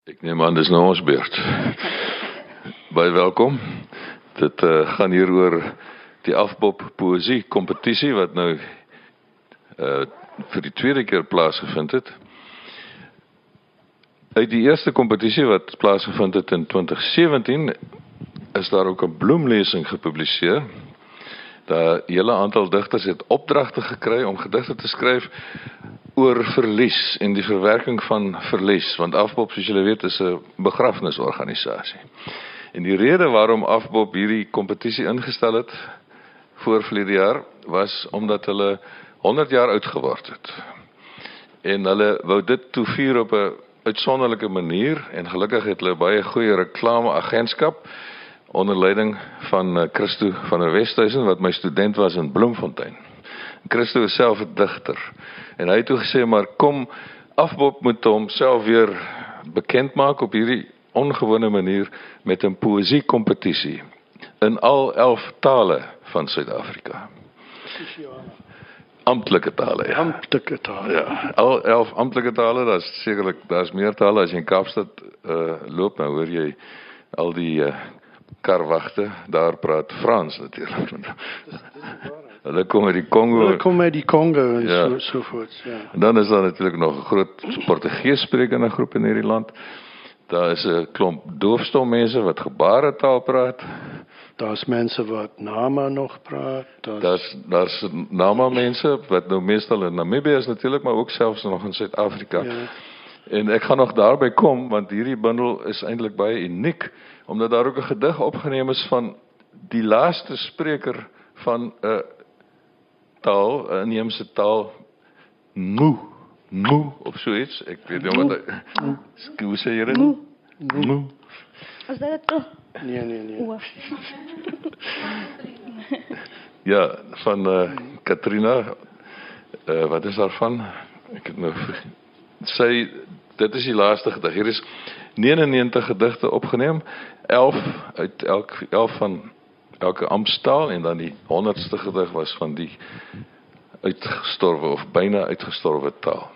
Ek neem aan, dis nou ons beurt. Baie welkom. Dit gaan hier oor die Afbop Poëzie kompetisie wat nou vir die tweede keer plaasgevind het. Uit die eerste kompetisie wat plaasgevind het in 2017 is daar ook 'n bloemlesing gepubliseer. Daar hele aantal digters het opdragte gekry om gedigte te skryf oor verlies en die verwerking van verlies, want Afbop, soos julle weet, is 'n begrafnisorganisasie. En die rede waarom Afbop hierdie kompetisie ingestel het voor verlede jaar, was omdat hulle 100 jaar oud geword het. En hulle wou dit toe vier op 'n uitsonderlike manier, en gelukkig het hulle baie goeie reklameagentskap, onder leiding van Christo van der Westhuizen, wat my student was in Bloemfontein. Christo is self 'n digter, en hy het toe gesê, maar kom, Afbop moet homself weer bekend maak op hierdie ongewone manier met 'n poëziekompetisie in al 11 tale van Suid-Afrika. Amptelike tale, ja. Amptelike tale. Ja, al 11 amptelike tale, daar's meer tale. As jy in Kaapstad loop, nou hoor jy al die karwagte, daar praat Frans natuurlik. Hulle kom uit die Kongo. Hulle kom uit die Kongo en Ja. so voort, ja. En dan is daar natuurlik nog 'n groot Portugees sprekende groep in hierdie land. Daar is 'n klomp doofstom mense wat gebaretaal praat. Daar's mense wat Nama nog praat. Daar's Nama mense wat nou meestal in Namibië is natuurlik, maar ook selfs nog in Suid-Afrika. Ja. En ek gaan nog daarby kom, want hierdie bundel is eintlik baie uniek, omdat daar ook 'n gedig opgeneem is van die laaste spreker van 'n taal, 'n inheemse taal, Ngqu of so iets. Ek weet nie wat hoe sê jy dit? Ngqu. Is dit dit? Nee. Oe. Ja, van Katrina, wat is daarvan? Ek het nou dit is die laaste gedig. Hier is 99 gedigte opgeneem, 11 uit elk van elke amptstaal, en dan die 100ste gedig was van die uitgestorwe of byna uitgestorwe taal.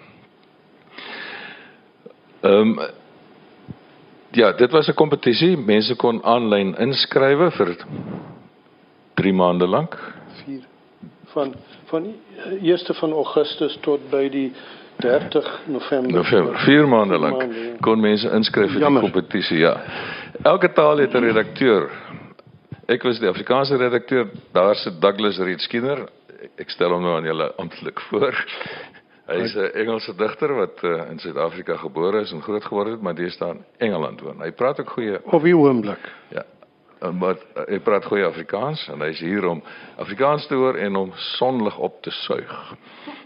Ja, dit was 'n kompetisie. Mense kon aanlyn inskrywe vir 3 maande lank. 4 van die 1 van Augustus tot by die 30 November. 4 maande lank Ja. kon mense inskryf vir die Jammer. kompetisie, ja. Elke taal het 'n redakteur. Ek was die Afrikaanse redakteur, daar sit Douglas Reed Skinner. Ek stel hom nou aan julle amptelik voor. Hy is 'n Engelse digter wat in Suid-Afrika gebore is en groot geword het, maar deesdae in Engeland woon. Hy praat ook goeie, Op die oomblik. ja, maar hy praat goeie Afrikaans, en hy is hier om Afrikaans te hoor en om sonlig op te suig.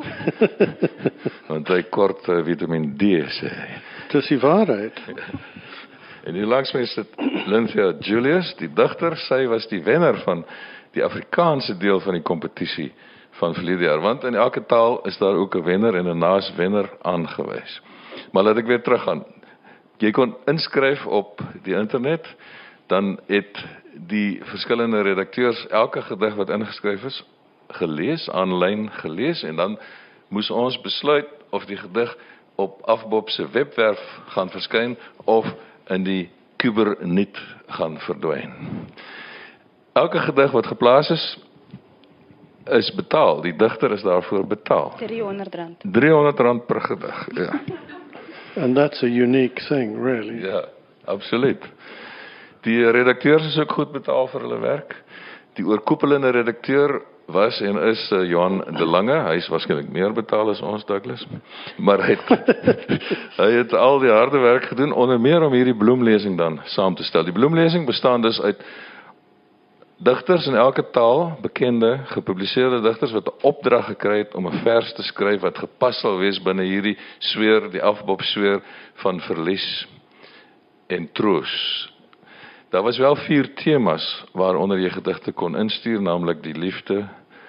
Want hy kort Vitamine D, sê hy. Dis die waarheid. En hier langs my sit Lynthia Julius, die digter. Sy was die wenner van die Afrikaanse deel van die kompetisie van verlede jaar, want in elke taal is daar ook 'n wenner en 'n naaswenner aangewys. Maar laat ek weer teruggaan. Jy kon inskryf op die internet, dan het die verskillende redakteurs elke gedig wat ingeskryf is gelees, aanlyn gelees, en dan moes ons besluit of die gedig op Afbop se webwerf gaan verskyn of in die kubernet gaan verdwyn. Elke gedig wat geplaas is betaal. Die digter is daarvoor betaal. R300. R300 per gedig, ja. And that's a unique thing, really. Ja, absoluut. Die redakteurs is ook goed betaal vir hulle werk. Die oorkoepelende redakteur was en is Johan de Lange. Hy is waarskynlik meer betaal as ons, Douglas. Maar hy het al die harde werk gedoen, onder meer om hierdie bloemlesing dan saam te stel. Die bloemlesing bestaan dus uit digters in elke taal, bekende, gepubliseerde digters wat 'n opdrag gekry het om 'n vers te skryf wat gepas sal wees binne hierdie sweer, die Afbop sweer van verlies en troos. Daar was wel 4 temas waaronder jy gedigte kon instuur, naamlik die liefde,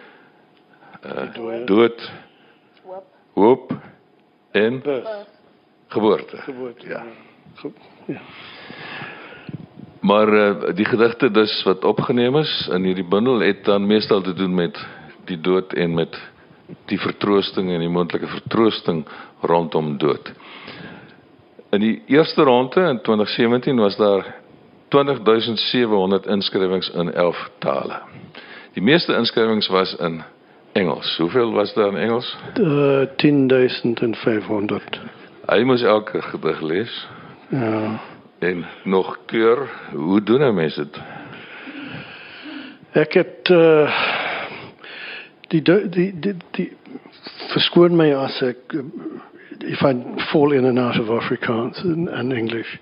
dood, hoop en geboorte. Ja. Ja. Maar die gedigte dus wat opgeneem is in hierdie bundel het dan meestal te doen met die dood en met die vertroosting en die moontlike vertroosting rondom dood. In die eerste ronde in 2017 was daar 20.700 inskrywings in 11 tale. Die meeste inskrywings was in Engels. Hoeveel was daar in Engels? 10.500. Hy moes elke gedig lees. Ja. En nog keur, hoe doen nou mense dit? Ek het verskoon my as ek if I fall in and out of Afrikaans and English.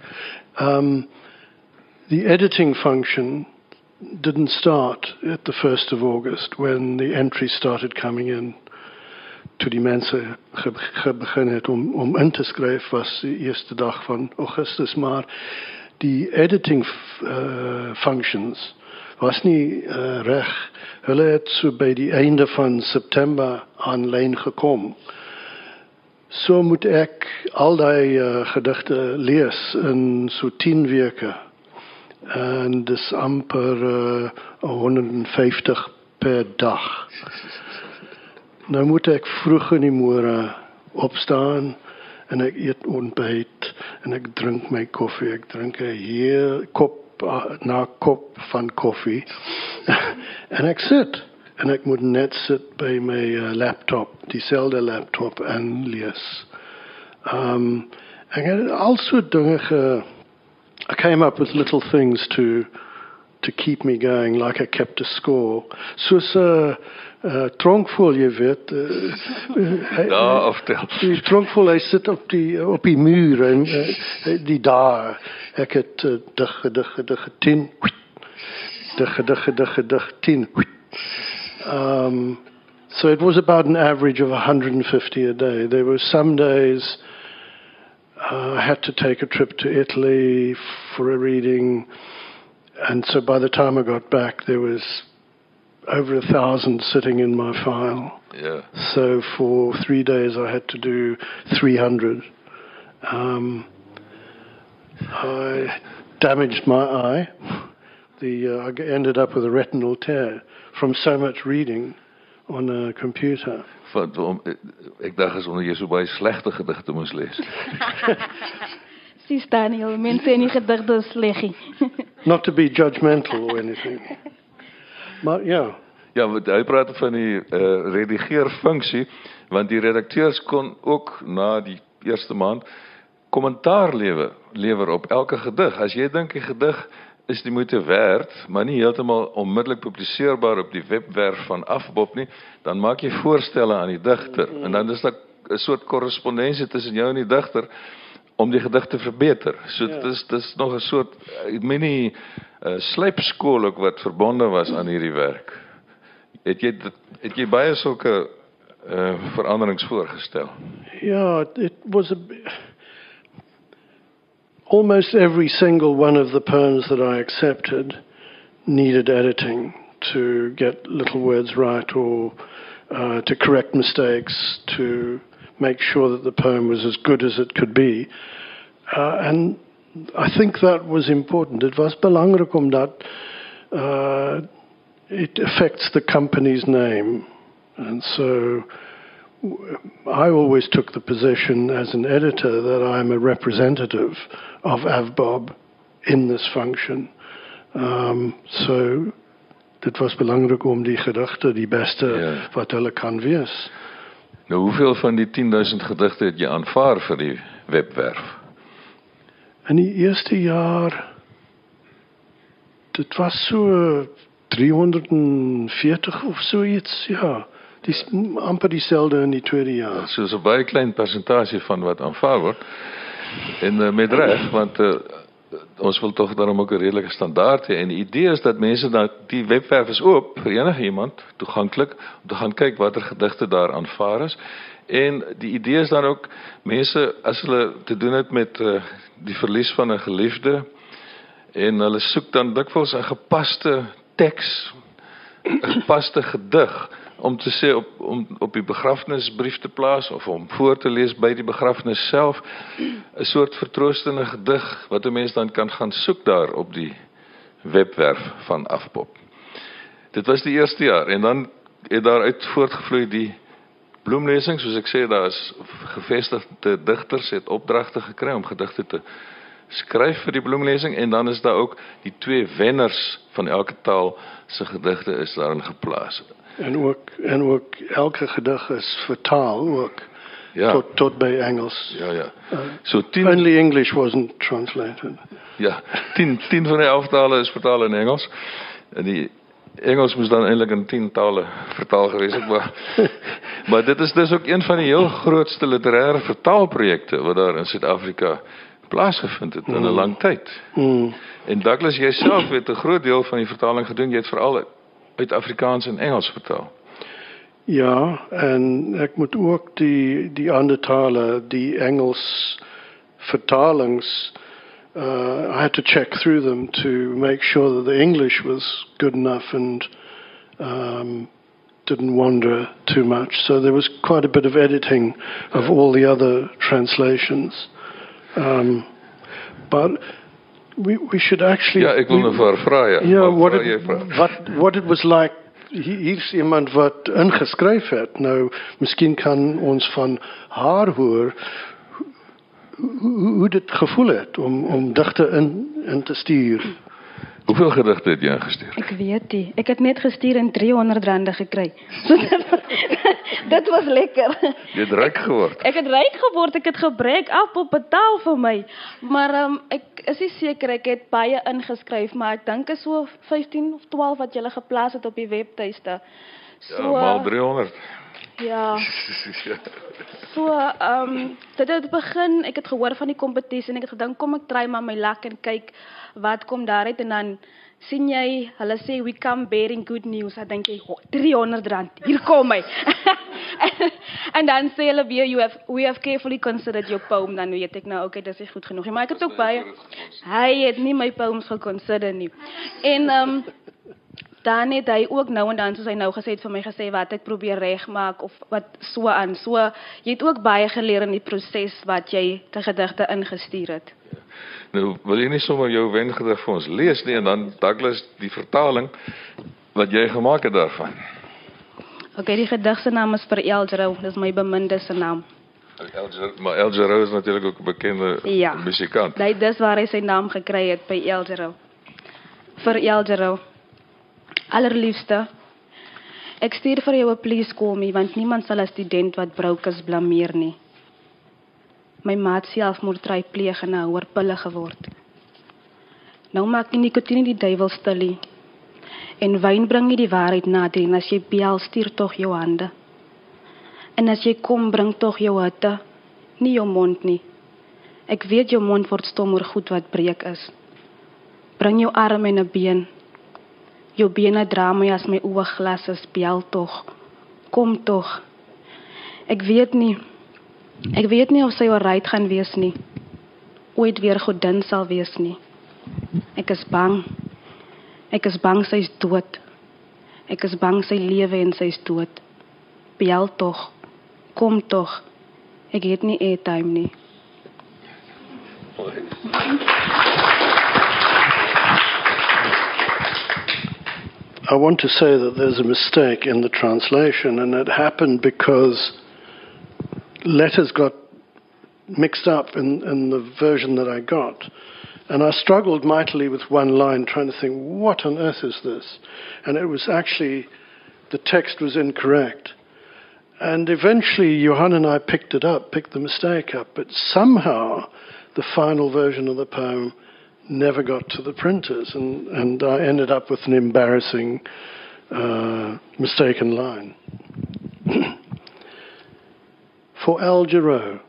The editing function didn't start at the 1st of August when the entries started coming in. Toe die mense begin het om in te skryf was die eerste dag van Augustus, maar die editing functions was nie reg. Hulle het so by die einde van September aanlyn gekom. So moet ek al die gedigte lees in so 10 weke. En dis amper 150 per dag. Nou moet ek vroeg in die môre opstaan en ek eet ontbyt en ek drink my koffie. Ek drink 'n heel kop na kop van koffie. En ek sit. En ek moet net sit by my laptop, dieselfde laptop en lees. Ek het also dinge I came up with little things to keep me going, like I kept a score. Soos tronkvol, jy weet. Ja, oftel. Die tronkvol, hy sit op die muur en die daar. Ek het dig 10. Dig 10. So it was about an average of 150 a day. There were some days I had to take a trip to Italy for a reading, and so by the time I got back, there was over 1,000 sitting in my file. Yeah. So for 3 days, I had to do 300. I damaged my eye. I ended up with a retinal tear from so much reading on a computer. Ek dink is omdat jy so baie slegte gedigte moes lees. Sis Daniel, mense en die gedigte is sleggie. Not to be judgmental or anything. Maar ja. Ja, hy praat van die redigeerfunksie, want die redakteurs kon ook na die eerste maand kommentaar lewer op elke gedig. As jy dink die gedig is die moeite werd, maar nie heeltemal onmiddellik publiseerbaar op die webwerf van Afbop nie, dan maak jy voorstelle aan die digter, en dan is daar 'n soort korrespondensie tussen jou en die digter, om die gedig te verbeter. So dit is nog 'n soort mini slypskool ook wat verbonde was aan hierdie werk. Het jy baie sulke veranderings voorgestel? Ja, it was almost every single one of the poems that I accepted needed editing to get little words right or to correct mistakes, to make sure that the poem was as good as it could be. And I think that was important. It was belangrik omdat it affects the company's name. And so I always took the position as an editor that I'm a representative of Avbob in this function. So dit was belangrik om die gedigte die beste wat hulle kan wees. Nou hoeveel van die 10.000 gedigte het jy aanvaar vir die webwerf? In die eerste jaar, dit was so 340 of so iets, ja. Amper dieselfde in die tweede jaar. So is 'n baie klein persentasie van wat aanvaar word. En met reg, want ons wil tog daarom ook 'n redelike standaard hê. En die idee is dat mense dat die webwerf is oop vir enige iemand, toeganklik, om te gaan kyk watter gedigte daar aanvaar is. En die idee is dan ook, mense, as hulle te doen het met die verlies van 'n geliefde, en hulle soek dan dikwels 'n gepaste teks, 'n gepaste gedig, om te sê om op die begrafnisbrief te plaas, of om voor te lees by die begrafnis self, 'n soort vertroostende gedig, wat 'n mens dan kan gaan soek daar op die webwerf van Afpop. Dit was die eerste jaar, en dan het daaruit voortgevloei die bloemlesing, soos ek sê, daar is gevestigde digters het opdragte gekry om gedigte te skryf vir die bloemlesing, en dan is daar ook die 2 wenners van elke taal se gedigte is daarin geplaas. En ook elke gedig is vertaal ook Ja, tot by Engels. ja. So 10 Only English wasn't translated. Ja, 10 van die 11 tale is vertaal in Engels. En die Engels moes dan eintlik in 10 tale vertaal gewees het, maar dit is dus ook een van die heel grootste literêre vertaalprojekte wat daar in Suid-Afrika plaasgevind het in 'n lang tyd. En Douglas, jy self het 'n groot deel van die vertaling gedoen, jy het veral uit Afrikaans en Engels vertaal. Ja, en ek moet ook die ander tale, die Engels vertalings, I had to check through them to make sure that the English was good enough and didn't wander too much. So there was quite a bit of editing of all the other translations. But we should actually... Ja, ek wil nou vir haar vra, ja. Ja, Maar what it was like. Hier's iemand wat ingeskryf het. Nou, miskien kan ons van haar hoor hoe dit gevoel het om digte in te stuur. Hoeveel gedigte het jy ingestuur? Ek weet nie. Ek het net gestuur en R300 gekry. So dit was lekker. Jy het ryk geword. Ek het ryk geword, ek het gebruik op betaal vir my. Maar ek is nie seker, ek het baie ingeskryf, maar ek dink is so 15 of 12 wat julle geplaas het op die webtuiste. Ja, maal 300. Ja. So, dit het begin, ek het gehoor van die kompetisie en ek het gedink, kom ek try maar my luck en kyk wat kom daaruit en dan sien jy, hulle sê, we come bearing good news, dan denk jy, R300, hier kom hy. En dan sê hulle weer, we have carefully considered your poem, dan weet ek nou, okay, dit is goed genoeg. Maar ek het ook baie, hy het nie my poems geconsider nie. En dan het hy ook nou en dan, soos hy nou gesê het vir my gesê, wat ek probeer regmaak, of wat so aan. So, jy het ook baie geleer in die proses wat jy te gedigte ingestuur het. Nou, wil jy nie sommer jou wengedig vir ons lees nie, en dan Douglas die vertaling wat jy gemaak het daarvan? Okay, die gedig se naam is Vir Eldro, dis my beminde se naam. Maar Eldro is natuurlijk ook 'n bekende musikant. Dis waar hy sy naam gekry het, by Eldro. Vir Eldro. Allerliefste, ek stuur vir jou 'n please call me, want niemand sal 'n student wat brouk is blameer nie. My maat selfmoord pleeg en 'n houer pille geword. Nou maak die nikotine die duiwel stil. En wyn bring nie die waarheid nader, en as jy bel, stuur tog jou hande. En as jy kom, bring tog jou hitte, nie jou mond nie. Ek weet jou mond word stom oor goed wat breek is. Bring jou arm en 'n been. Jou bene dra my as my oë glas is, bel tog. Kom tog. Ek weet nie of sy alright gaan wees nie. Ooit weer godin sal wees nie. Ek is bang. Ek is bang sy is dood. Ek is bang sy lewe en sy is dood. Bel tog. Kom tog. Ek het nie airtime nie. I want to say that there's a mistake in the translation, and it happened because letters got mixed up in the version that I got. And I struggled mightily with one line, trying to think, what on earth is this? And it was actually, the text was incorrect. And eventually, Johan and I picked the mistake up, but somehow the final version of the poem never got to the printers, and I ended up with an embarrassing mistaken line. For Al Jarreau,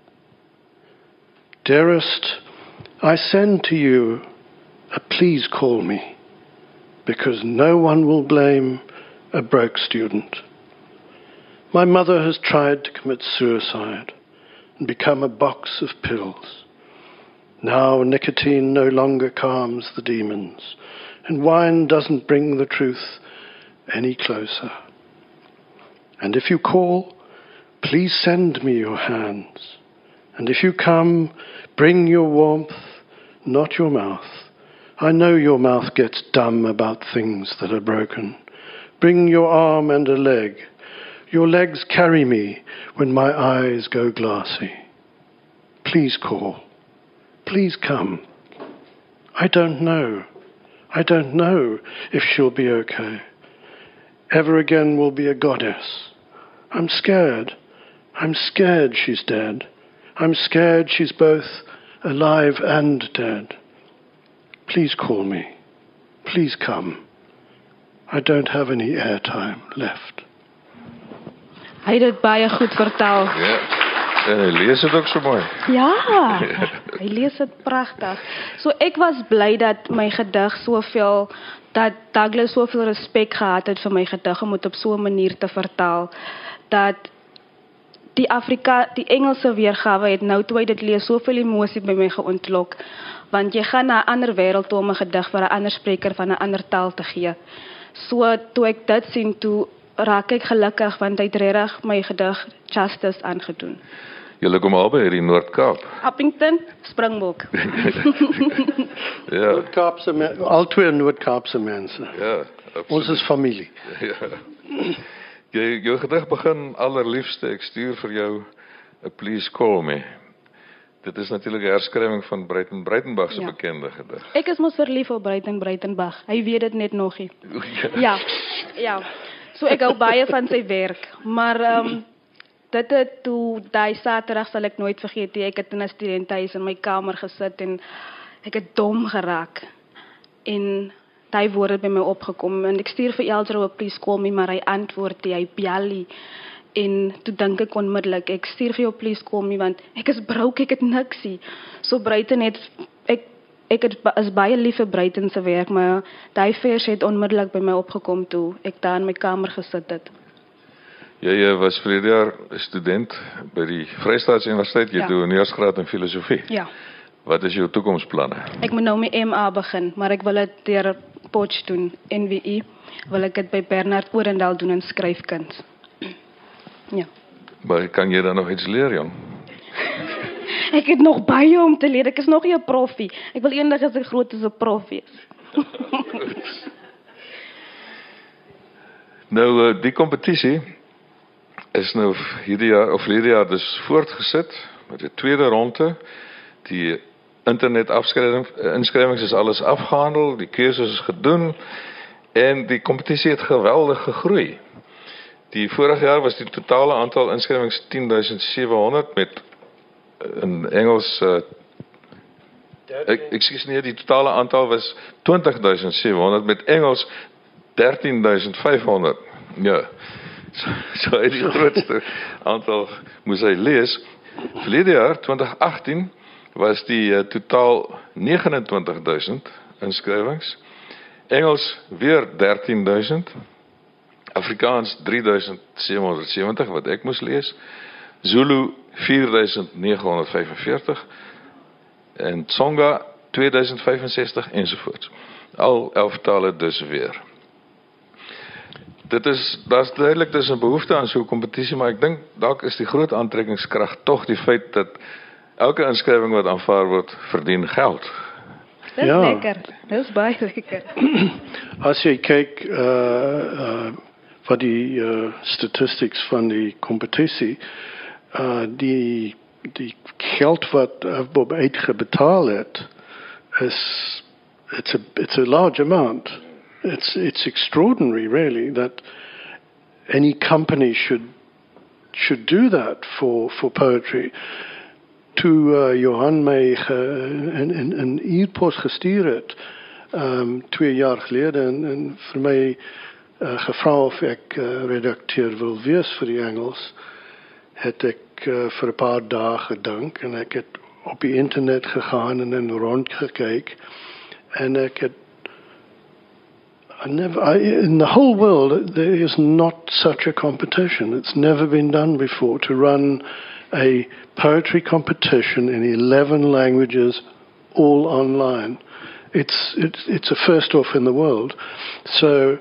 dearest, I send to you a please call me, because no one will blame a broke student. My mother has tried to commit suicide and become a box of pills. Now nicotine no longer calms the demons, and wine doesn't bring the truth any closer. And if you call, please send me your hands. And if you come, bring your warmth, not your mouth. I know your mouth gets dumb about things that are broken. Bring your arm and a leg, Your legs carry me when my eyes go glassy. Please call. Please come. I don't know. I don't know if she'll be okay. Ever again will be a goddess. I'm scared. I'm scared she's dead. I'm scared she's both alive and dead. Please call me. Please come. I don't have any airtime left. Hy het dit baie goed vertel. Ja. En hy lees dit ook so mooi. Ja, hy lees dit pragtig. So ek was bly dat my gedig soveel, dat Douglas soveel respek gehad het vir my gedig om dit op so 'n manier te vertaal, dat die Engelse weergawe het nou toe hy dit lees soveel emosie by my geontlok, want jy gaan na 'n ander wêreld toe om 'n gedig vir 'n ander spreker van 'n ander taal te gee. So toe ek dit sien, toe raak ek gelukkig, want hy het regtig my gedig justice aangedoen. Julle kom albei hier in Noord-Kaap. Appington, Springbok. Ja, Noord-Kaapse, al twee Noord-Kaapse mense. ja, Ons absoluut. is familie. Ja. Jou gedig begin allerliefste, ek stuur vir jou 'n Please Call Me. Dit is natuurlik 'n herskrywing van Breitenbach se Ja. bekende gedig. Ek is mos verlief op Breitenbach. Hy weet dit net nog nie. Ja. So ek hou baie van sy werk, maar dit het toe daai Saterdag sal ek nooit vergeet nie. Ek het in 'n studentehuis in my kamer gesit en ek het dom geraak. En daai woorde het by my opgekom en ek stuur vir Eldro 'n Please Call Me, maar hy antwoord nie, hy bel nie. En toe dink ek onmiddellik, ek stuur vir jou Please Call Me want ek is broke, ek het niks nie. So Breiten het ek is baie lief vir Breiten se werk, maar daai vers het onmiddellik by my opgekom toe ek daar in my kamer gesit het. Jy was verlede jaar 'n student by die Vrystaatse Universiteit, jy Ja. doen 'n honeursgraad in filosofie. Ja. Wat is jou toekomsplanne? Ek moet nou my MA begin, maar ek wil dit deur Potch doen, NWI, wil ek dit by Bernard Orendal doen in skryfkuns. Ja. Maar kan jy dan nog iets leer, jong? Ek het nog baie om te leer, ek is nog nie 'n proffie. Ek wil eendag as ek groot is 'n prof wees. Nou, die kompetisie is nou hierdie jaar of verlede jaar dus voortgesit met die tweede ronde. Die internet inskrywings is alles afgehandel, die keuses is gedoen en die kompetisie het geweldig gegroei. Die vorige jaar was die totale aantal inskrywings 10.700 met in Engels ekskuus nee, die totale aantal was 20.700 met Engels 13.500. Ja. So hy die grootste aantal moes hy lees. Verlede jaar 2018 was die totaal 29.000 inskrywings. Engels weer 13.000. Afrikaans 3.770 wat ek moes lees. Zulu 4.945 en Tsonga 2.065 ensovoorts. Al 11 tale dus weer. Daar's duidelik dis 'n behoefte aan so 'n kompetisie, maar ek dink dalk is die groot aantrekkingskrag tog die feit dat elke inskrywing wat aanvaar word, verdien geld. Dis Ja. lekker. Dis baie lekker. As jy kyk wat die statistics van die competitie, die geld wat Bob uitgebetaal het, it's a large amount. It's extraordinary, really, that any company should do that for poetry. Toe Johan my een e-post gestuur het 2 jaar gelede en vir my gevra of ek redakteur wil wees vir die Engels, het ek vir 'n paar dae gedink en ek het op die internet gegaan en rondgekyk en ek het in the whole world there is not such a competition. It's never been done before to run a poetry competition in 11 languages, all online. It's a first off in the world. So,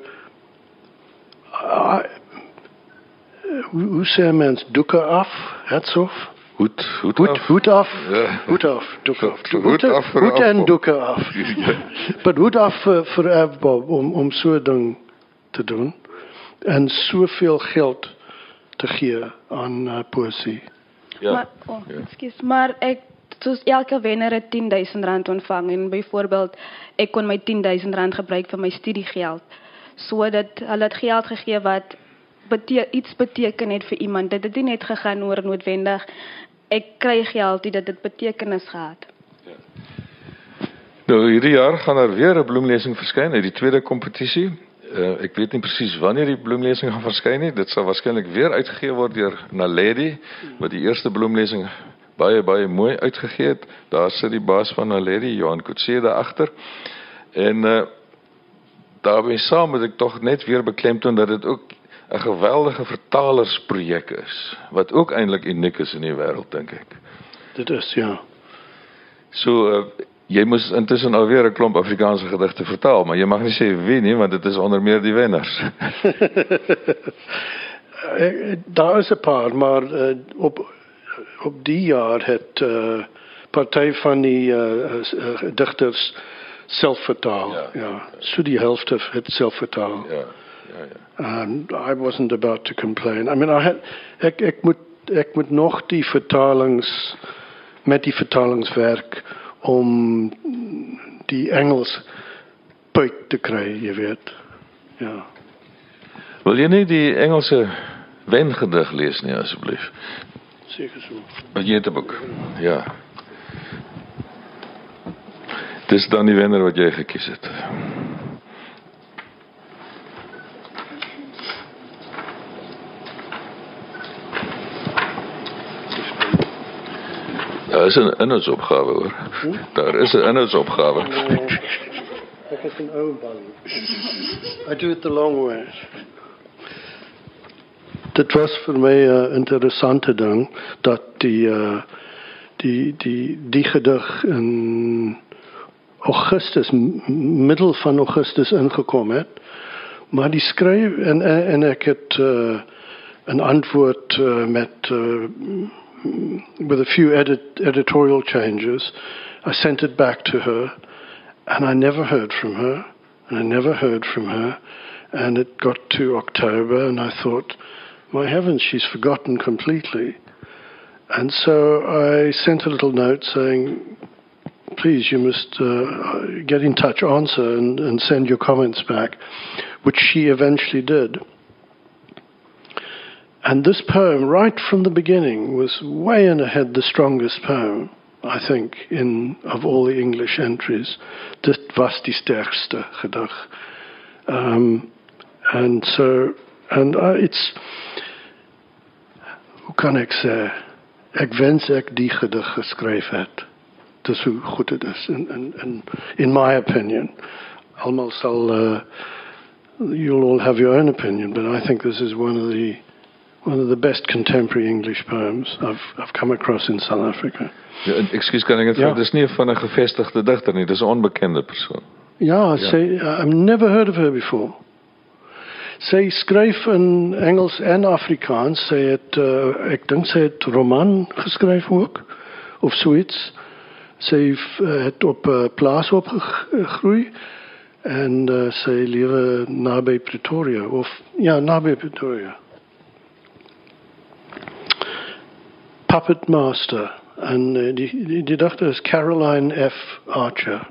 hoe sê mens doeke af, hats off? Hoed af. Ja. Hoed af, doeke af. Hoed af vir Hoed en Avbob. doeke af. Maar hoed af vir Avbob om so 'n ding te doen en soveel geld te gee aan poësie. Ja. Maar, maar ek soos elke wenner het R10,000 ontvang en byvoorbeeld ek kon my R10,000 gebruik vir my studiegeld. Sodat hulle het geld gegee wat iets beteken het vir iemand. Dit het nie net gegaan oor noodwendig ek kry geld, dit het betekenis gehad. Nou, hierdie jaar gaan daar weer 'n bloemlesing verskyn uit die tweede kompetisie. Ek weet nie presies wanneer die bloemlesing gaan verskyn nie. Dit sal waarskynlik weer uitgegee word deur Naledi, wat die eerste bloemlesing baie mooi uitgegee het. Daar sit die baas van Naledi, Johan Kutse, daar agter. En daarmee saam moet ek tog net weer beklemtoon dat dit ook 'n geweldige vertalersprojek is, wat ook eintlik uniek is in die wêreld, dink ek. Dit is, ja. So, jy moes intussen alweer 'n klomp Afrikaanse gedigte vertaal, maar jy mag nie sê wie nie, want dit is onder meer die wenners. Daar is 'n paar, maar op die jaar het party van die digters self vertaal. Ja. So die helfte het self vertaal. Ja. And I wasn't about to complain. I mean, ek moet nog die vertalings met die vertalingswerk om die Engels buit te kry, jy weet. Ja. Wil jy nie die Engelse wengedig lees nie, asseblief? Seker so. Wat jy het 'n boek. Ja. Dis dan die wenner wat jy gekies het. Daar is 'n inhoudsopgawe, hoor. Daar is 'n inhoudsopgawe. Ek het 'n ou bal. I do it the long way. Dit was vir my 'n interessante ding dat die gedig in Augustus, middel van Augustus ingekom het, maar die skryf en ek het 'n antwoord met with a few editorial changes. I sent it back to her, and I never heard from her, and it got to October, and I thought, my heavens, she's forgotten completely. And so I sent a little note saying, please, you must get in touch, answer, and send your comments back, which she eventually did. And this poem, right from the beginning, was way and ahead the strongest poem, I think, of all the English entries. Dit was die sterkste gedig. It's, hoe kan ek sê, ek wens ek die gedig geskryf het. Dis hoe goed het is, in my opinion. Almal sal, you'll all have your own opinion, but I think this is one of the best contemporary English poems I've come across in South Africa. Ja, ekskuus, kan ek dit vra? Dis nie van 'n gevestigde digter nie, dis 'n onbekende persoon. Ja, I've never heard of her before. Sy skryf in Engels en Afrikaans. Sy het, ek dink sy het roman geskryf ook, of zoiets. Sy het op 'n plaas opgegroei en sy lewe naby Pretoria, naby Pretoria. Puppet Master, and die digter is Caroline F. Archer.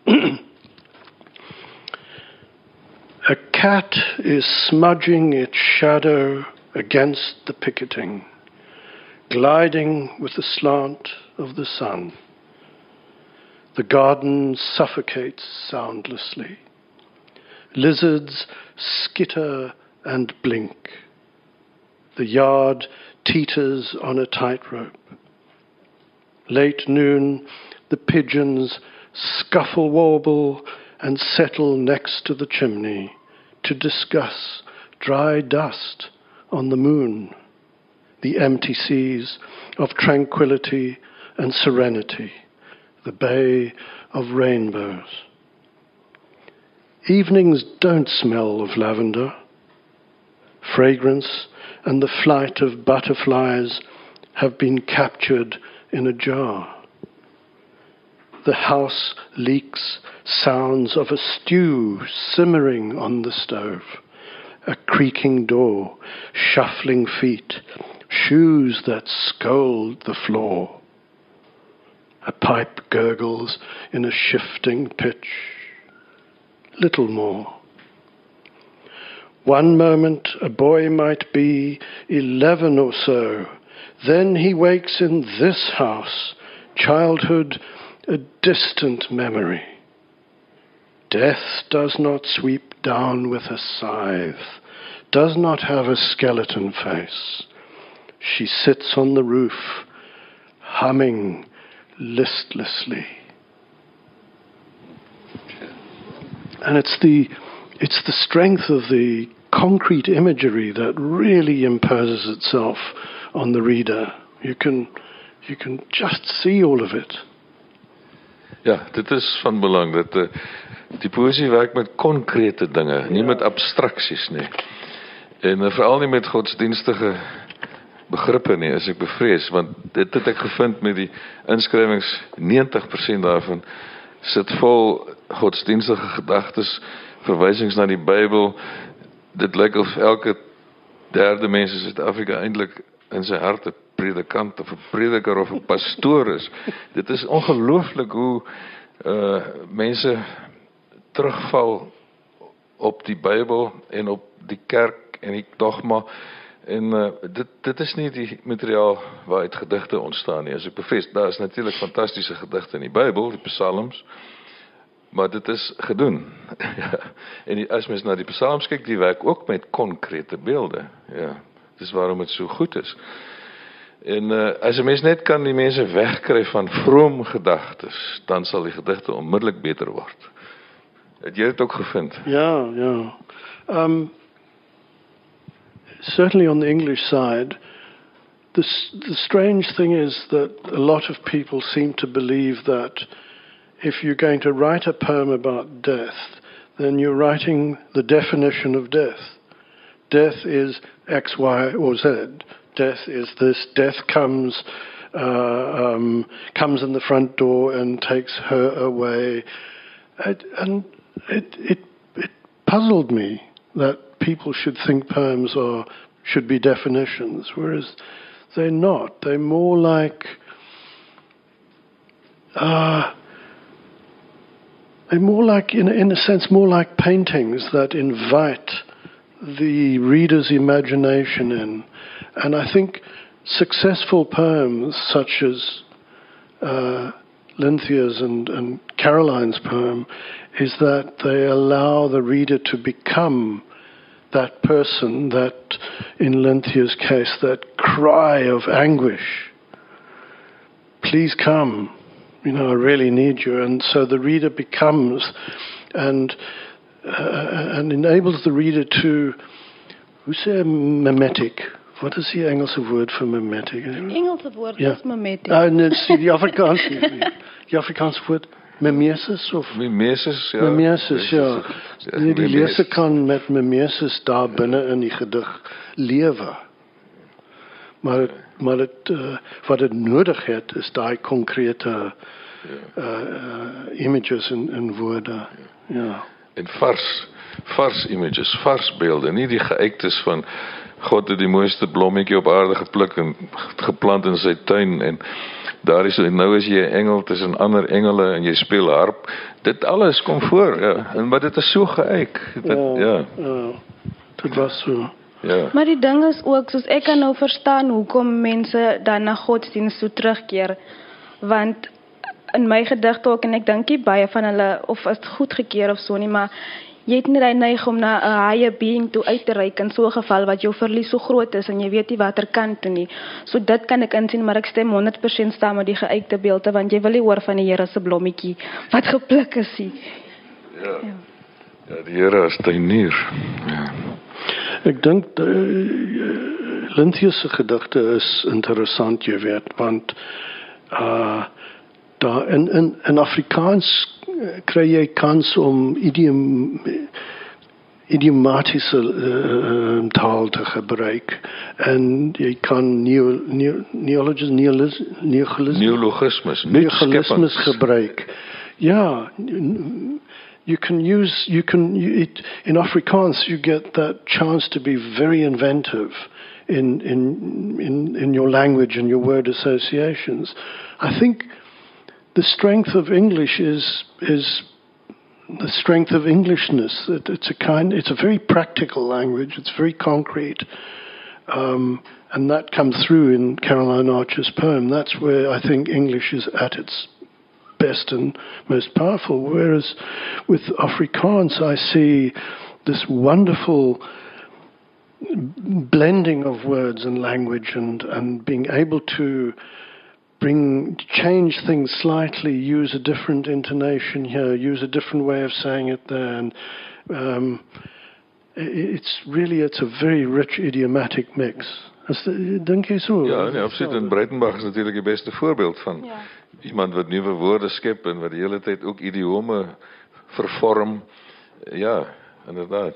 A cat is smudging its shadow against the picketing, gliding with the slant of the sun. The garden suffocates soundlessly. Lizards skitter and blink. The yard teeters on a tightrope. Late noon, the pigeons scuffle warble and settle next to the chimney to discuss dry dust on the moon, the empty seas of tranquility and serenity, the bay of rainbows. Evenings don't smell of lavender. Fragrance and the flight of butterflies have been captured in a jar. The house leaks sounds of a stew simmering on the stove, a creaking door, shuffling feet, shoes that scold the floor. A pipe gurgles in a shifting pitch. Little more. One moment a boy might be 11 or so. Then he wakes in this house, childhood a distant memory. Death does not sweep down with a scythe, does not have a skeleton face. She sits on the roof, humming listlessly. And it's the strength of the concrete imagery that really imposes itself on the reader. You can just see all of it. Ja, dit is van belang dat die poësie werk met konkrete dinge, nie met abstraksies nie. En veral nie met godsdienstige begrippe nie, as ek bevrees, want dit het ek gevind met die inskrywings, 90% daarvan sit vol godsdienstige gedagtes, verwysings na die Bybel. Dit lyk of elke derde mens in Suid-Afrika eintlik in sy hart 'n predikant of 'n prediker of 'n pastoor is. Dit is ongelooflik hoe mense terugval op die Bybel en op die kerk en die dogma. En dit is nie die materiaal waaruit gedigte ontstaan nie. As ek bevestig, daar is natuurlik fantastiese gedigte in die Bybel, die Psalms, maar dit is gedoen. Ja. En as mens na die Psalms kyk, die werk ook met konkrete beelde. Ja. Dis waarom dit so goed is. En as 'n mens net kan die mense wegkry van vroom gedagtes, dan sal die gedigte onmiddellik beter word. Het jy dit ook gevind? Yeah. Certainly on the English side, the strange thing is that a lot of people seem to believe that if you're going to write a poem about death, then you're writing the definition of death. Death is X, Y, or Z. Death is this. Death comes in the front door and takes her away. And it puzzled me that people should think poems should be definitions, whereas they're not. They're more like in a sense, more like paintings that invite the reader's imagination in. And I think successful poems such as Lynthia's and Caroline's poem is that they allow the reader to become that person, that in Lynthia's case, that cry of anguish. Please come, I really need you. And so the reader becomes and enables the reader to, hoe sê mimetic? Wat is die Engelse woord vir mimetic? Engelse woord is mimetic. Die Afrikaanse woord mimesis of Mimesis, ja. Mimesis, ja. Die leser kan met mimesis daar binne in die gedig lewe. Maar wat het nodig het is daai konkrete images en woorde. Ja. En vars images, vars beelde, nie die geëiktes van God het die mooiste blommetjie op aarde gepluk en geplant in sy tuin en daar is nou as jy 'n engel tussen ander engele en jy speel harp. Dit alles kom voor, ja. En maar dit is so geëik. Dit was so. Ja. Maar die ding is ook, soos ek kan nou verstaan hoekom mense dan na godsdienst so terugkeer, want in my gedigte ook, en ek dink nie baie van hulle, of is het goedgekeer of so nie, maar jy het nie die neig om na 'n higher being toe uit te reik in so 'n geval wat jou verlies so groot is en jy weet nie watter kant toe nie. So dit kan ek insien, maar ek stem 100% saam met die geuite beelde, want jy wil nie hoor van die Here se blommetjie wat gepluk is nie. Ja, die Here is tuinier. Ja. Ek dink Lynthia se gedigte is interessant, jy weet, want daar in Afrikaans kry jy kans om idiomatiese taal te gebruik en jy kan neologismes gebruik. Ja, in Afrikaans you get that chance to be very inventive in your language and your word associations. I think the strength of English is the strength of Englishness. It's a very practical language. It's very concrete, and that comes through in Caroline Archer's poem. That's where I think English is at its best and most powerful. Whereas with Afrikaans, I see this wonderful blending of words and language, and being able to change things slightly, use a different intonation here, use a different way of saying it there, and it's a very rich idiomatic mix. Dink jy so? Ja, nee, absoluut. En Breitenbach is natuurlijk het beste voorbeeld van iemand wat nieuwe woorden skep en wat de hele tijd ook idiome vervorm. Ja, inderdaad.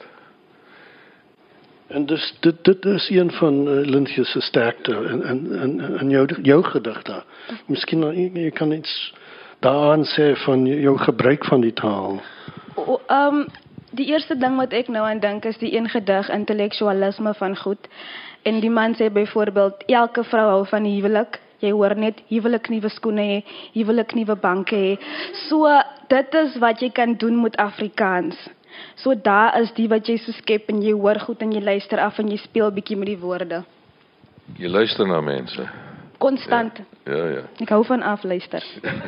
En dus dit is een van Lintjes' sterkte en jouw gedachte. Misschien je kan iets daaraan sê van jou gebruik van die taal. Die eerste ding wat ek nou aan dink is die een gedig intellektualisme van goed. En die man sê byvoorbeeld elke vrou hou van die huwelik. Jy hoor net huwelik nuwe skoene hê, huwelik nuwe banke hê. So dit is wat jy kan doen met Afrikaans. So daar is die wat jy so skep en jy hoor goed en jy luister af en jy speel bietjie met die woorde. Jy luister na mense. Konstant. Ja. Ek hou van afluister.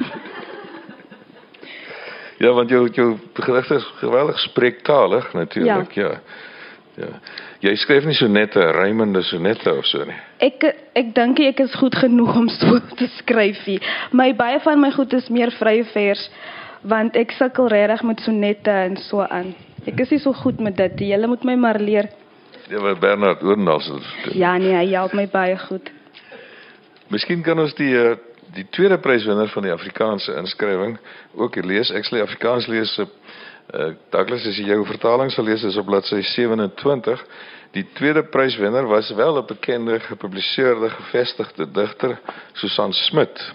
Ja, want jou gedigte is geweldig spreektalig natuurlijk. Ja. Jy skryf nie sonette, rymende sonette of so nie. Ek dink ek is goed genoeg om so te skryf nie. Baie van my goed is meer vrye vers, want ek sukkel regtig met sonette en so aan. Ek is nie so goed met dit. Julle moet my maar leer. Ja, wat Bernard Oornals doen. Ja, nee, hy help my baie goed. Miskien kan ons die tweede pryswinner van die Afrikaanse inskrywing ook lees. Ek sal die Afrikaans lees. Douglas, as jy jou vertaling sal lees, is op bladsy 27. Die tweede pryswinner was wel 'n bekende, gepubliseerde, gevestigde digter, Susan Smit.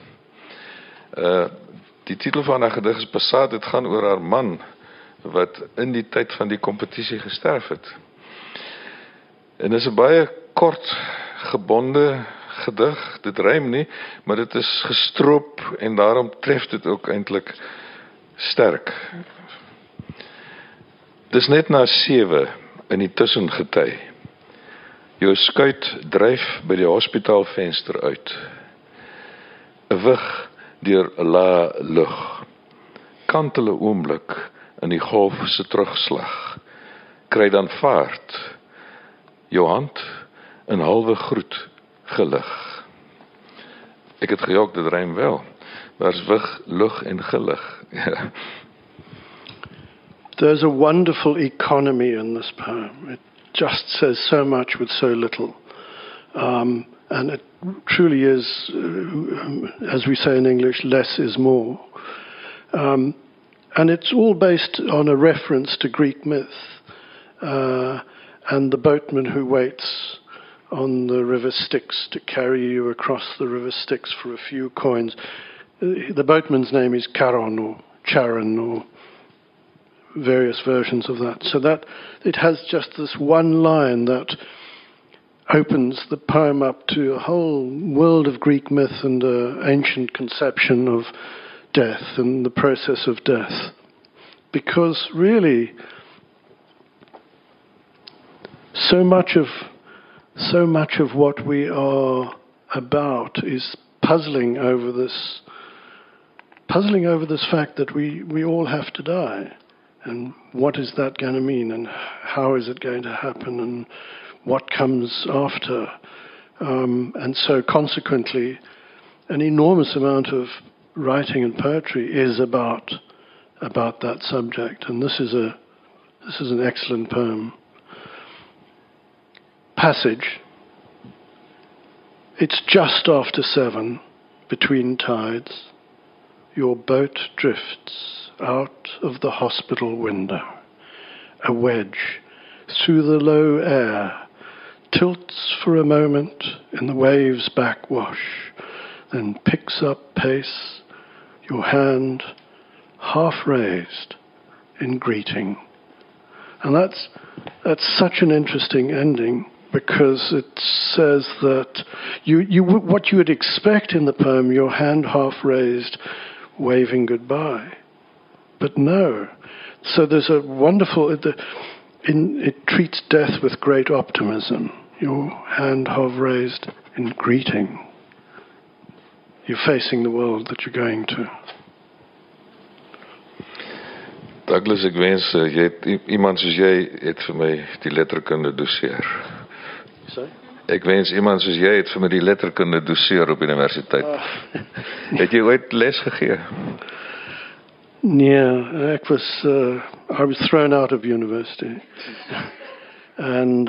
Die titel van haar gedig is Passat. Dit gaan oor haar man wat in die tyd van die kompetisie gesterf het. En dit is 'n baie kort gebonde gedig. Dit rym nie, maar dit is gestroop en daarom tref dit ook eintlik sterk. Dis net na 7 in die tussengety. Jou skuit dryf by die hospitaalvenster uit. 'n wig deur 'n lae lug. Kantele oomblik in die golf se terugslag. Kry dan vaart. Jou hand in halwe groet gelig. Ek het gejok, dit rym wel. Daar's wig, lug en gelig. Ja. There's a wonderful economy in this poem. It just says so much with so little. And it truly is, as we say in English, less is more. And it's all based on a reference to Greek myth and the boatman who waits on the river Styx to carry you across the river Styx for a few coins. The boatman's name is Charon or Charon or various versions of that. So that it has just this one line that opens the poem up to a whole world of Greek myth and ancient conception of death and the process of death. Because really, so much of what we are about is puzzling over this fact that we all have to die. And what is that going to mean? And how is it going to happen? And what comes after? And so consequently, an enormous amount of writing and poetry is about that subject. And this is an excellent poem. Passage. It's just after 7, between tides. Your boat drifts out of the hospital window. A wedge through the low air, tilts for a moment in the wave's backwash, then picks up pace, your hand half raised, in greeting. And that's such an interesting ending, because it says that what you would expect in the poem, your hand half raised, waving goodbye. But no. So there's a wonderful, it treats death with great optimism. Your hand half raised in greeting. You're facing the world that you're going to. Douglas, ek wens iemand soos jy het vir my die letterkunde doseer. Sorry? Ek wens iemand soos jy het vir my die letterkunde doseer op universiteit. Het jy ooit les gegee? Nee, I was thrown out of university. And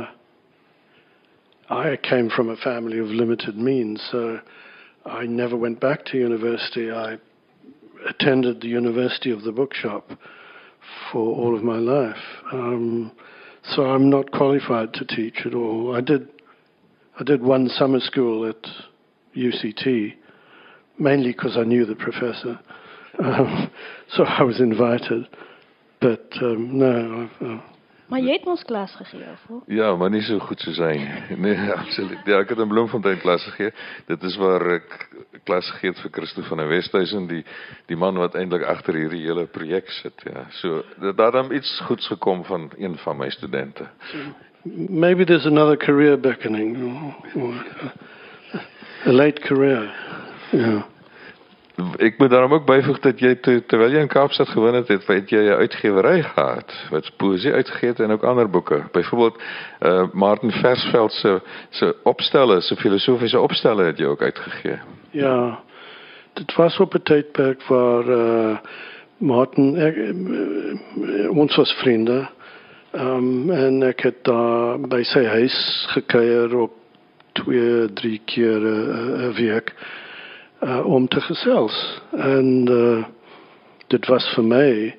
I came from a family of limited means, so I never went back to university. I attended the University of the Bookshop for all of my life. So I'm not qualified to teach at all. I did one summer school at UCT, mainly because I knew the professor. So I was invited. But no. Maar jy het ons klas gegee, of? Ja, maar nie so goed soos hy nie. Nee, absoluut. Ja, ek het in Bloemfontein klas gegee. Dit is waar ek klas gegee het vir Christo van der Westhuizen, die man wat eintlik agter hierdie hele projek sit. Ja. So daar het iets goeds gekom van een van my studente. Maybe there's another career beckoning, or a late career. Yeah. Ek moet daarom ook byvoeg dat jy terwyl jy in Kaapstad gewoon het jy 'n uitgewery gehad wat poesie uitgegee het en ook ander boeke. Byvoorbeeld Martin Versveld se opstelle, se filosofiese opstelle het jy ook uitgegee. Ja, dit was op 'n tydperk waar Martin ons was vriende. En ek het daar by sy huis gekuier op 2-3 keer 'n week. Om te gesels. En dit was vir my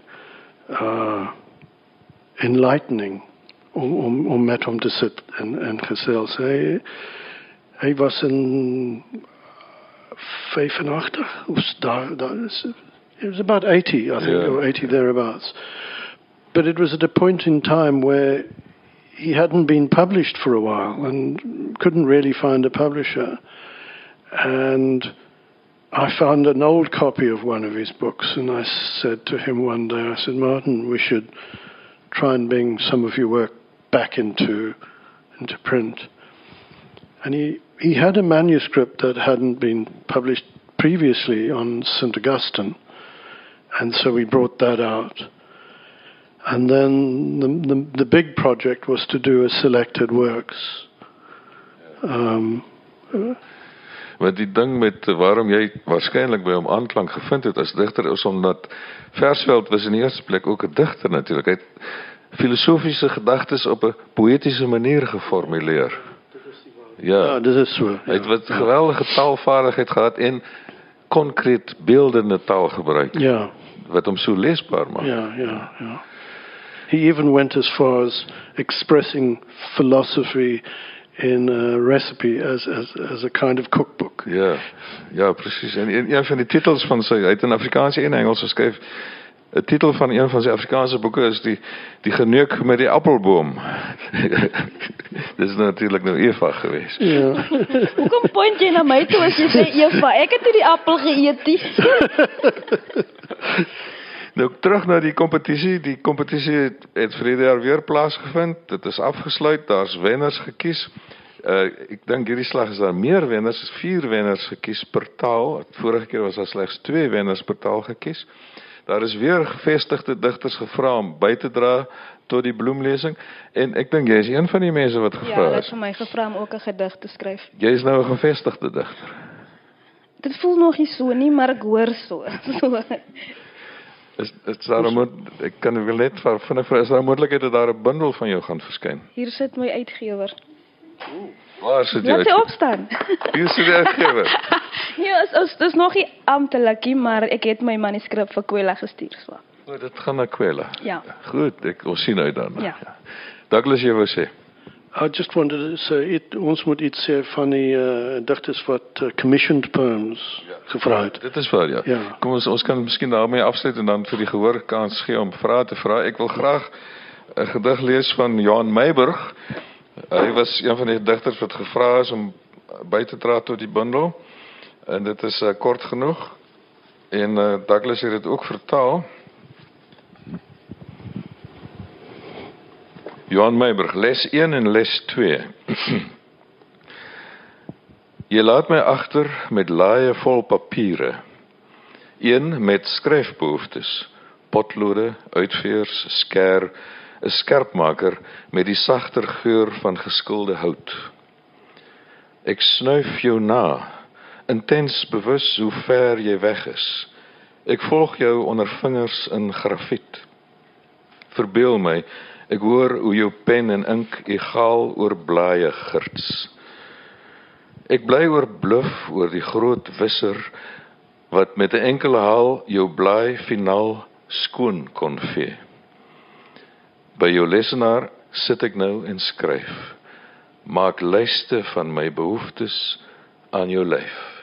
enlightening om met hom te sit en gesels. Hy was in 85, it was about 80, I think, yeah. Or 80 thereabouts. But it was at a point in time where he hadn't been published for a while and couldn't really find a publisher. And I found an old copy of one of his books, and I said to him one day, I said, Martin, we should try and bring some of your work back into print. And he had a manuscript that hadn't been published previously on St. Augustine, and so we brought that out. And then the big project was to do a selected works. Maar die ding met waarom jy waarskynlik by hom aanklank gevind het as digter is omdat Versveld was in die eerste plek ook 'n digter natuurlik. Hy het filosofiese gedagtes op 'n poëtiese manier geformuleer. Ja, dit is so. Hy het wat geweldige taalvaardigheid gehad en konkreet beeldende taal gebruik. Ja. Wat hom so leesbaar maak. Ja. He even went as far as expressing philosophy in a recipe as a kind of cookbook. Ja, presies. En een van die titels van sy, hy het in Afrikaans en Engels geskryf. 'n Titel van een van sy Afrikaanse boeke is die geneuk met die appelboom. Dis natuurlik nou Eva gewees. Ja. Hoekom point jy na my toe as jy sê Eva? Ek het nie die appel geëet nie. Nou terug na die kompetisie. Die kompetisie het verlede jaar weer plaasgevind. Dit is afgesluit. Daar's wenners gekies. Ek dink hierdie slag is daar meer wenners, 4 wenners gekies per taal. Vorige keer was daar slegs 2 wenners per taal gekies. Daar is weer gevestigde digters gevra om by te dra tot die bloemlesing. En ek dink jy is een van die mense wat gevra is. Ja, hulle het vir my gevra om ook 'n gedig te skryf. Jy is nou 'n gevestigde digter. Dit voel nog nie so nie, maar ek hoor so. Is daar ek kan wel net vinnig is daar 'n moontlikheid dat daar 'n bundel van jou gaan verskyn? Hier sit my uitgewer. Waar sit jy? Laat sy opstaan. Hier sit die uitgewer. Ja, dis nog nie amptelik, maar ek het my manuskrip vir Kwela gestuur so. Dit gaan na Kwela. Ja. Goed, ons sien uit dan. Ja. Douglas, jy wou sê. I just wanted to say, ons moet iets sê van die digters wat commissioned poems gevra het. Dit is waar, ja. Ja. Kom ons kan miskien daarmee afsluit en dan vir die gehoor kans gee om vrae te vra. Ek wil graag 'n gedig lees van Johan Meiburg. Hy was een van die digters wat gevra is om by te dra tot die bundel. En dit is kort genoeg. En Douglas het dit ook vertaal. Johan Meiburg, les 1 en les 2. Jy laat my agter met laaie vol papiere. Een met skryfbehoeftes, potlode, uitveers, skêr, 'n skerpmaker met die sagter geur van geskilde hout. Ek snuif jou na, intens bewus hoe ver jy weg is. Ek volg jou onder vingers in grafiet. Verbeel my, ek hoor hoe jou pen en ink egaal oor blaaie girts. Ek bly oorbluf oor die groot wisser wat met 'n enkele haal jou blaai finaal skoon kon vee. By jou lesenaar sit ek nou en skryf. Maak lyste van my behoeftes aan jou lyf.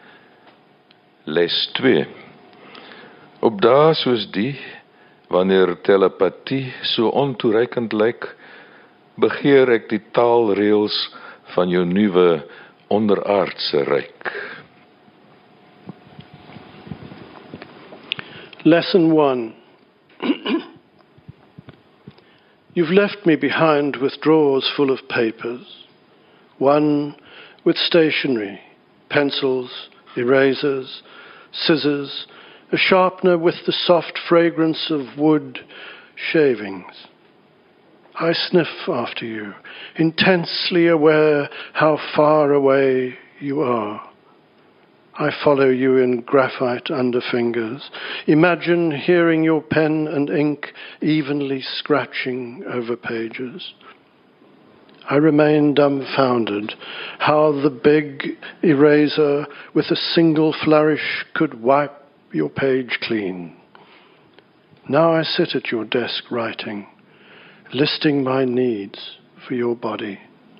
Les 2. Op dae soos die, wanneer telepatie so ontoereikend lyk, begeer ek die taalreëls van jou nuwe onderaardse ryk. Lesson 1. You've left me behind with drawers full of papers, one with stationery, pencils, erasers, scissors, a sharpener with the soft fragrance of wood, shavings. I sniff after you, intensely aware how far away you are. I follow you in graphite underfingers. Imagine hearing your pen and ink evenly scratching over pages. I remain dumbfounded how the big eraser with a single flourish could wipe your page clean. Now I sit at your desk writing, listing my needs for your body.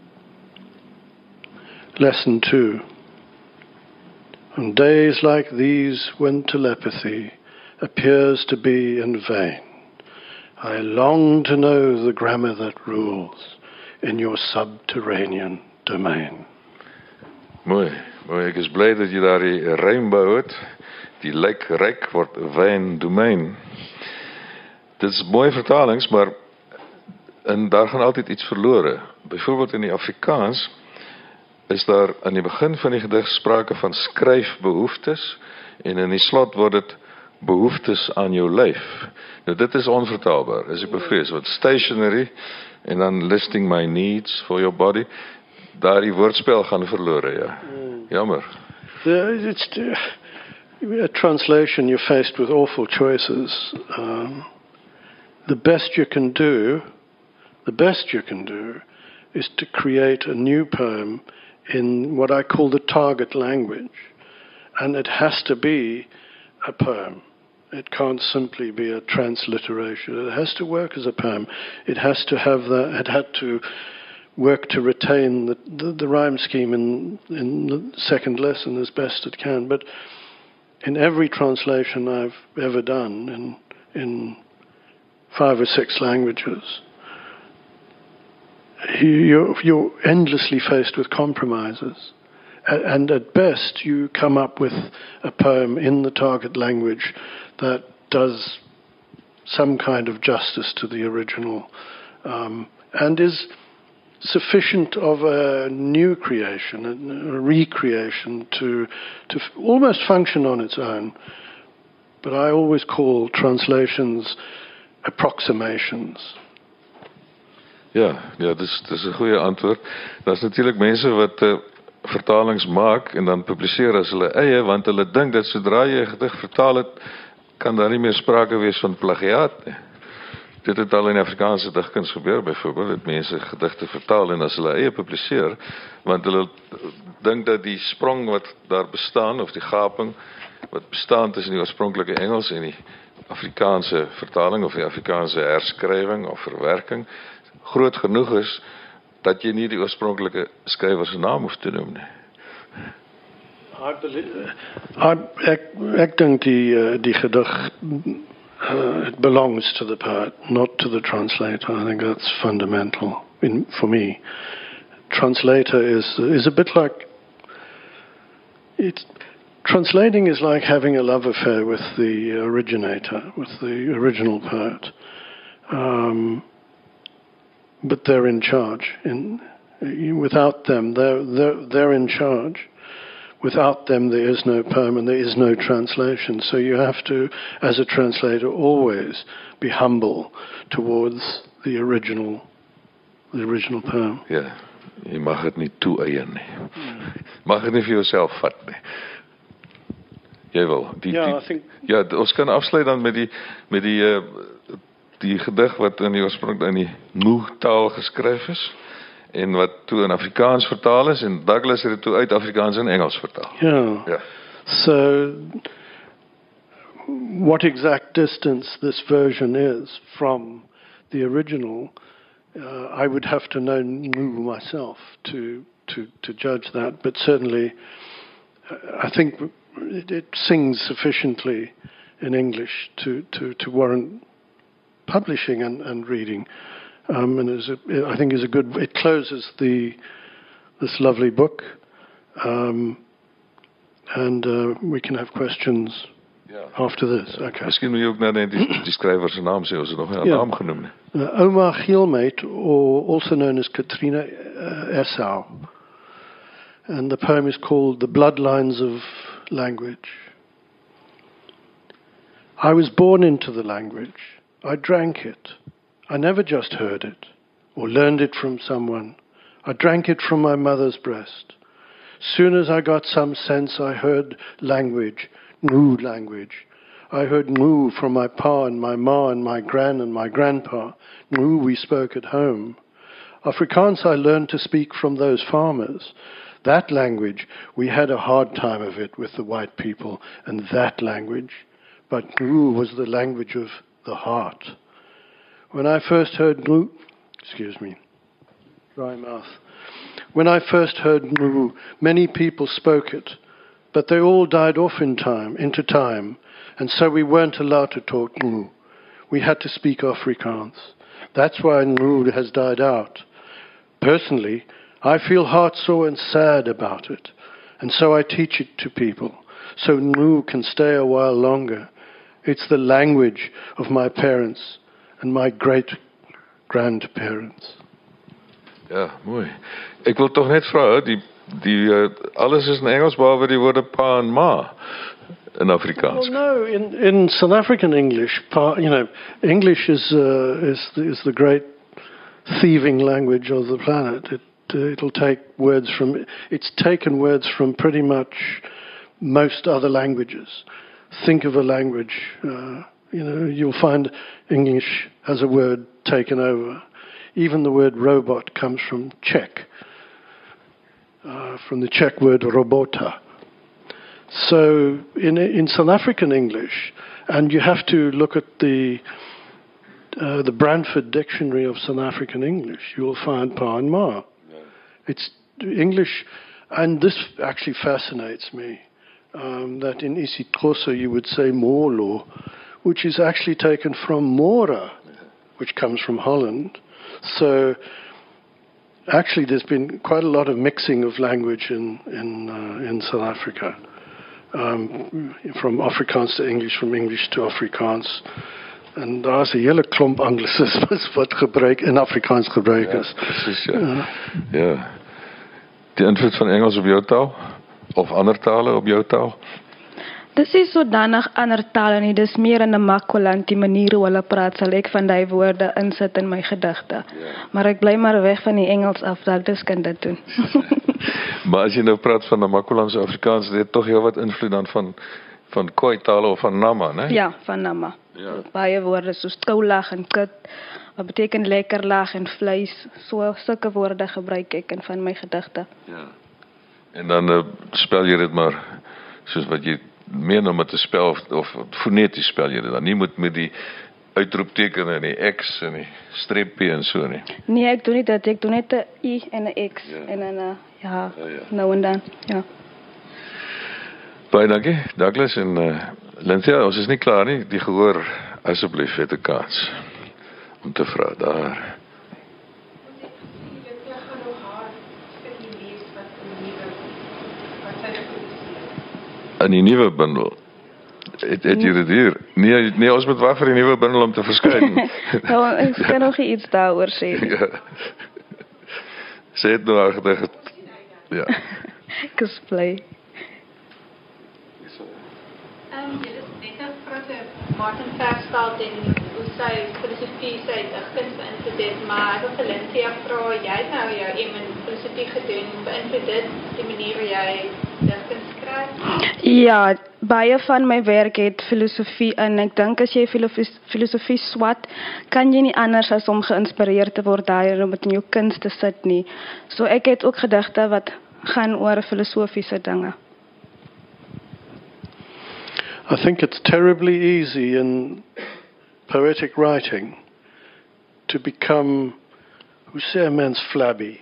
Lesson 2. On days like these, when telepathy appears to be in vain, I long to know the grammar that rules in your subterranean domain. Mooi, mooi. Ek is bly dat jy daar die rym behou het. Die lyk ryk word wyn domein. Dit is mooi vertalings, maar daar gaan altyd iets verlore. Byvoorbeeld in die Afrikaans is daar aan die begin van die gedig sprake van skryfbehoeftes en in die slot word dit behoeftes aan jou lyf. Nou dit is onvertaalbaar, is ek bevrees, want stationery en dan listing my needs for your body, daar die woordspel gaan verlore, ja. Jammer. It's a translation, you're faced with awful choices. The best you can do is to create a new poem in what I call the target language. And it has to be a poem. It can't simply be a transliteration. It has to work as a poem. It has to have it had to work to retain the rhyme scheme in the second lesson as best it can. But in every translation I've ever done in 5 or 6 languages, you're endlessly faced with compromises. And at best, you come up with a poem in the target language that does some kind of justice to the original, and is sufficient of a new creation, a recreation to almost function on its own. But I always call translations approximations. Ja, dis 'n goeie antwoord. Daar's natuurlik mense wat vertalings maak en dan publiseer as hulle eie, want hulle dink dat sodra jy 'n gedig vertaal het, kan daar nie meer sprake wees van plagiaat nie. Dit het al in Afrikaanse digkuns gebeur byvoorbeeld, dat mense gedigte vertaal en as hulle eie publiseer, want hulle dink dat die sprong wat daar bestaan, of die gaping wat bestaan tussen die oorspronklike Engels en die Afrikaanse vertaling of die Afrikaanse herskrywing of verwerking groot genoeg is dat jy nie die oorspronklike skrywer se naam hoef te noem nie. Ek dink die gedig it belongs to the poet, not to the translator. I think that's fundamental for me. Translator is a bit like translating is like having a love affair with the originator, with the original poet. But they're in charge. Without them, they're in charge. Without them, there is no poem and there is no translation. So you have to, as a translator, always be humble towards the original poem. Ja, jy mag dit nie toeëien nie. Mag dit nie vir jouself vat nie. Jy wil. Ja, ons kan afsluit dan met die gedig wat in die oorsprong in die Ngqu-taal geskryf is. En wat toe in Afrikaans vertaal is, en Douglas het dit toe uit Afrikaans in Engels vertaal. Yeah. So, what exact distance this version is from the original, I would have to know Ngqu myself to judge that, but certainly I think it sings sufficiently in English to warrant publishing and reading. And I think is a good. It closes this lovely book, and we can have questions after this. Okay. Miskien moet jy ook nou net die skrywer se naam sê, ons het nog nie 'n naam genoem nie. Oma Gielmate, or also known as Katrina Esau, and the poem is called "The Bloodlines of Language." I was born into the language. I drank it. I never just heard it or learned it from someone. I drank it from my mother's breast. Soon as I got some sense, I heard language, Ngqu language. I heard Ngqu from my pa and my ma and my gran and my grandpa. Ngqu we spoke at home. Afrikaans I learned to speak from those farmers. That language, we had a hard time of it with the white people and that language. But Ngqu was the language of the heart. When I first heard Ngqu, dry mouth. When I first heard Ngqu, many people spoke it, but they all died off into time, and so we weren't allowed to talk Ngqu. We had to speak Afrikaans. That's why Ngqu has died out. Personally, I feel heartsore and sad about it, and so I teach it to people, so Ngqu can stay a while longer. It's the language of my parents and my great-grandparents. Ja, mooi. Ek wil tog net vra, alles is in Engels behalwe die woorde pa en ma in Afrikaans. Well, no, in South African English, English is the great thieving language of the planet. It'll take words from. It's taken words from pretty much most other languages. Think of a language. You'll find English has a word taken over. Even the word robot comes from Czech, from the Czech word robota. So in South African English, and you have to look at the Brantford Dictionary of South African English, you will find pa and ma. It's English, and this actually fascinates me, that in isiXhosa you would say molo, which is actually taken from mora, which comes from Holland. So actually there's been quite a lot of mixing of language in South Africa, from Afrikaans to English, from English to Afrikaans. En daar is 'n hele klomp Anglisismes wat in Afrikaans gebruik is. Ja, precies, ja. Ja. Die invloed van Engels op jou taal? Of ander tale op jou taal? Dis is sodanig ander tale nie, dis meer in 'n Makoland, die manier hoe hulle praat, sal ek van die woorde insit in my gedigte. Maar ek bly maar weg van die Engels af, dat dus kan dit doen. Maar as jy nou praat van 'n Makolandse Afrikaans, dit het tog heel wat invloed dan van Khoi-tale of van Nama, né? Ja, van Nama. Ja. Baie woorde soos koulag en kut, wat beteken lekker lag en vleis, sulke woorde gebruik ek in van my gedigte. Ja. En dan spel jy dit maar soos wat jy meen om het te spel, of foneties spel jy dit dan. Nie moet met die uitroepteken en die X en die streepie en so nie. Nee, ek doen nie dit. Ek doen net 'n I en 'n X en 'n ja, nou en dan, ja. Baie dankie, Douglas en Lynthia, ons is nie klaar nie. Die gehoor asseblief het 'n kans om te vra daar. In die nuwe bundel. Het jy dit hier? Nee, ons moet wag vir die nuwe bundel om te verskyn. Nou, ek kan nog iets daaroor sê. Ja. Sê het nou al gedag. Ja. Ek is bly. Dit is net 'n groot Martin Verstal en hoe sy filosofie sy digkuns beïnvloed het, maar ek wil vir Lynthia vra, jy het nou jou filosofie gedoen, beïnvloed dit die manier hoe jy digkuns skryf? Ja, baie van my werk het filosofie in. Ek dink as jy filosofie swat, kan jy nie anders as om geïnspireerd te word daarin om dit in jou kuns te sit nie. So ek het ook gedigte wat gaan oor filosofiese dinge. I think it's terribly easy in poetic writing to become, hoe sê 'n mens, flabby.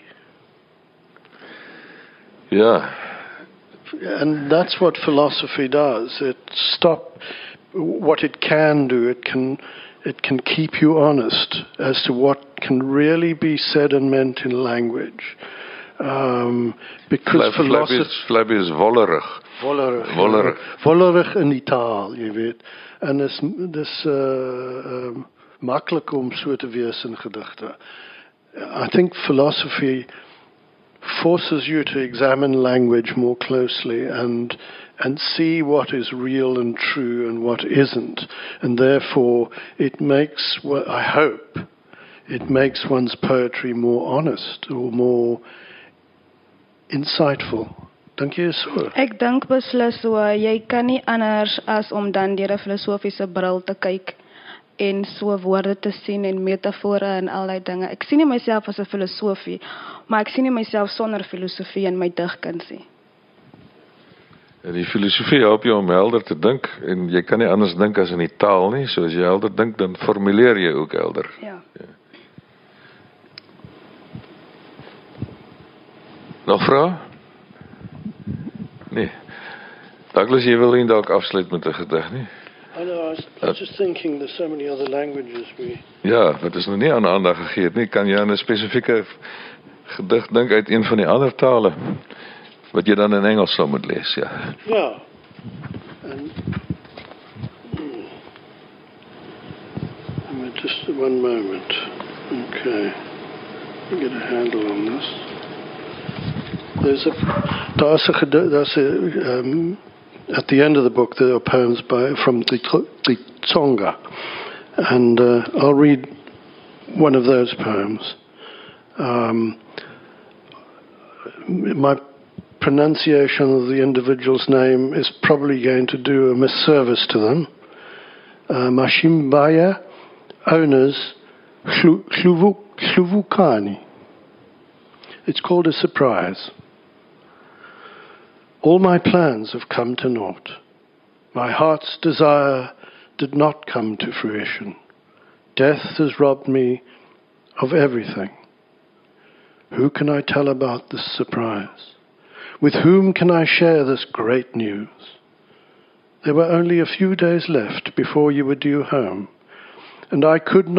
Ja. And that's what philosophy does. What it can do, it can keep you honest as to what can really be said and meant in language. Because flabby is wollerig. Wollerig in die taal, jy weet. En dis maklik om so te wees in gedigte. I think philosophy forces you to examine language more closely and see what is real and true and what isn't. And therefore it makes, I hope, it makes one's poetry more honest or more insightful. Dink jy so? Ek dink beslis so, jy kan nie anders as om dan deur 'n filosofiese bril te kyk en so woorde te sien en metafore en al die dinge. Ek sien nie myself as 'n filosofie, maar ek sien nie myself sonder filosofie in my digkuns nie. En die filosofie help jou om helder te dink en jy kan nie anders dink as in die taal nie. So as jy helder dink, dan formuleer jy ook helder. Ja. Nog vrae? Nee. Douglas, jy wil nie dalk afsluit met 'n gedig nie? I know, I was just thinking there's so many other languages Ja, wat is nou nie aan aandag gegee het nie. Kan jy aan 'n spesifieke gedig dink uit een van die ander tale wat jy dan in Engels sou moet lees, ja? Ja. And just one moment. Okay. Let me get a handle on this. At the end of the book, there are poems from the Tsonga, and I'll read one of those poems. My pronunciation of the individual's name is probably going to do a misservice to them. Mashimbaya owners Hluvukani. It's called a surprise. All my plans have come to naught. My heart's desire did not come to fruition. Death has robbed me of everything. Who can I tell about this surprise? With whom can I share this great news? There were only a few days left before you were due home, and I could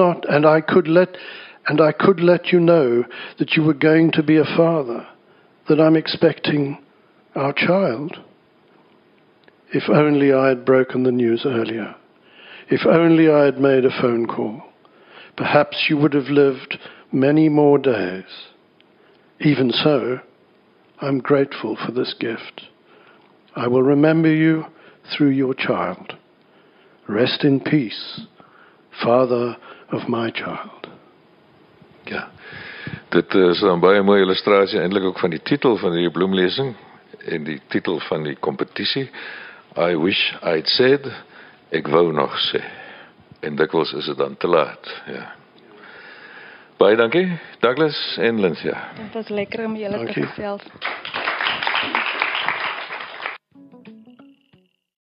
let you know that you were going to be a father, that I'm expecting our child. If only I had broken the news earlier. If only I had made a phone call. Perhaps you would have lived many more days. Even so, I'm grateful for this gift. I will remember you through your child. Rest in peace, father of my child. Ja, dit is 'n baie mooi illustrasie eintlik ook van die titel van die bloemlesing en die titel van die kompetisie. I wish I'd said, ek wou nog sê. En dikwels is dit dan te laat. Ja. Baie dankie, Douglas en Lynthia. Dit was lekker om julle te gesels.